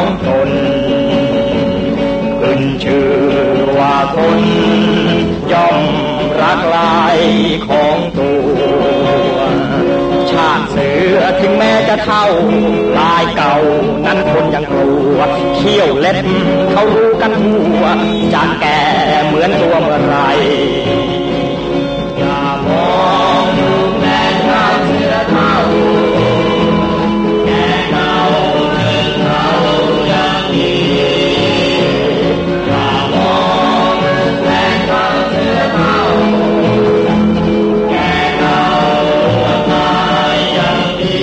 ตนขึ้นชื่อว่าคนย่อมรักลายของตัวชาติเสือถึงแม้จะเท่าลายเก่านั้นคนยังกลัวเขี้ยวเล็บเขารู้กันทั่วจะแก่เหมือนตัวเมื่อไรอย่ามองดูแม่ข้าวเสือเท่าแก่เก่าเดินเท่าอย่างนี้อย่ามองดูแม่ข้าวเสือเท่าแก่เก่าตายอย่างนี้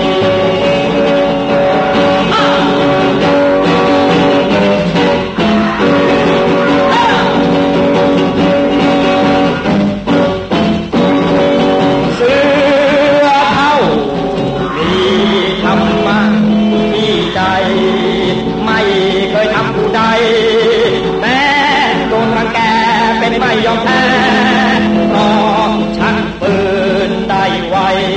ไม่ยอมแพ้เพราะชักปืนได้ไว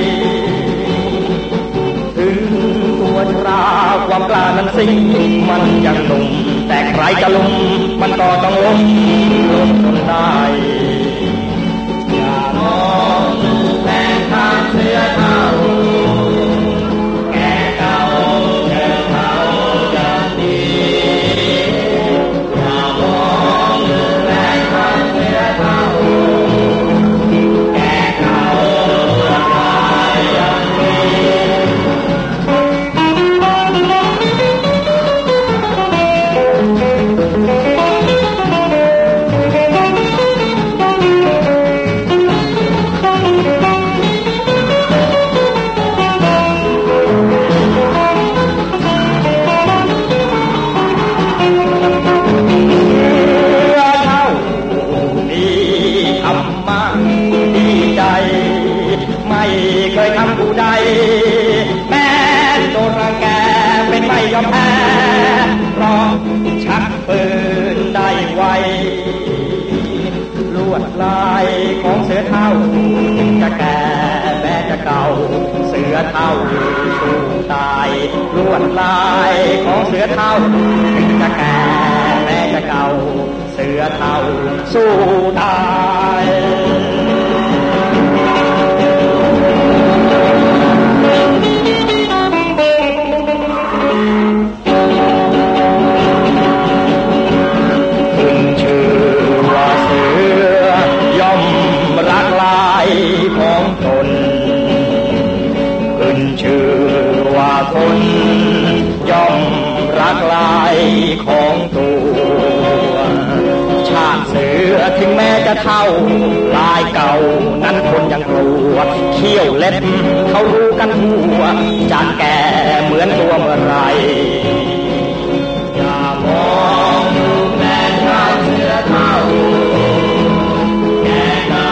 ถึงตัวชราความกล้านั้นสิมันยังหนุ่มแต่ใครจะล้มมันก็ต้องล้มจนได้อย่ามองดูแม่ข้าเสือเท่าแก่เก่าเดินเท่าอย่างนี้อย่ามองดูแม่ข้าเสือเท่าแก่เก่าตายอย่างนี้ไม่เคยทำผู้ใดแม้โดนรังแกเป็นไม่ยอมแพ้เพราะชักปืนได้ไวลวดลายของเสือเท่าถึงจะแก่แม้จะเก่าเสือเท่าสู้ตายลวดลายของเสือเท่าถึงจะแก่แม้จะเก่าเสือเท่าสู้ตายของตนขึ้นชื่อว่าคนย่อมรักลายของตัวชาติเสือถึงแม้จะเท่าลายเก่านั้นคนยังกลัวเขี้ยวเล็บเขารู้กันทั่วจะแก่เหมือนตัวเมื่อไรอย่ามองดูแม่ข้าเสือเท่าแก่เก่า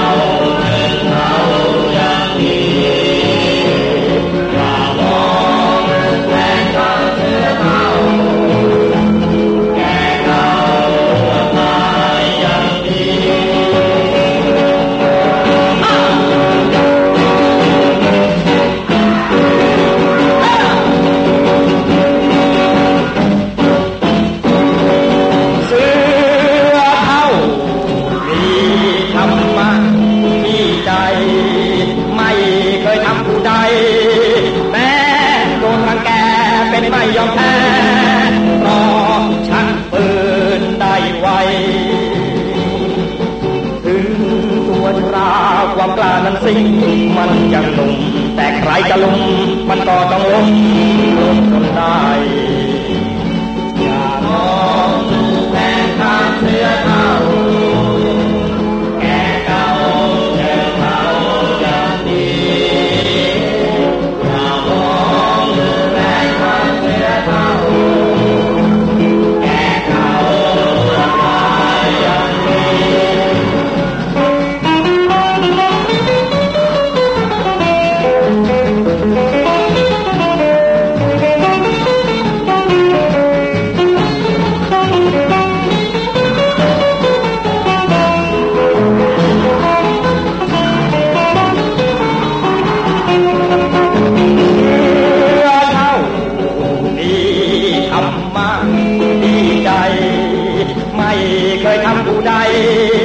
ไม่ยอมแพ้เพราะชักปืนได้ไวถึงตัวชราความกล้านั้นสิมันยังหนุ่มแต่ใครจะล้มมันก็ต้องล้มจนได้อย่ามองดูแม่ข้าเสือเท่าแก่เก่าเดินเท่าอย่างนี้อย่ามองดูแม่ข้าเสือเท่าแก่เก่าตายอย่างนี้ผู้ใด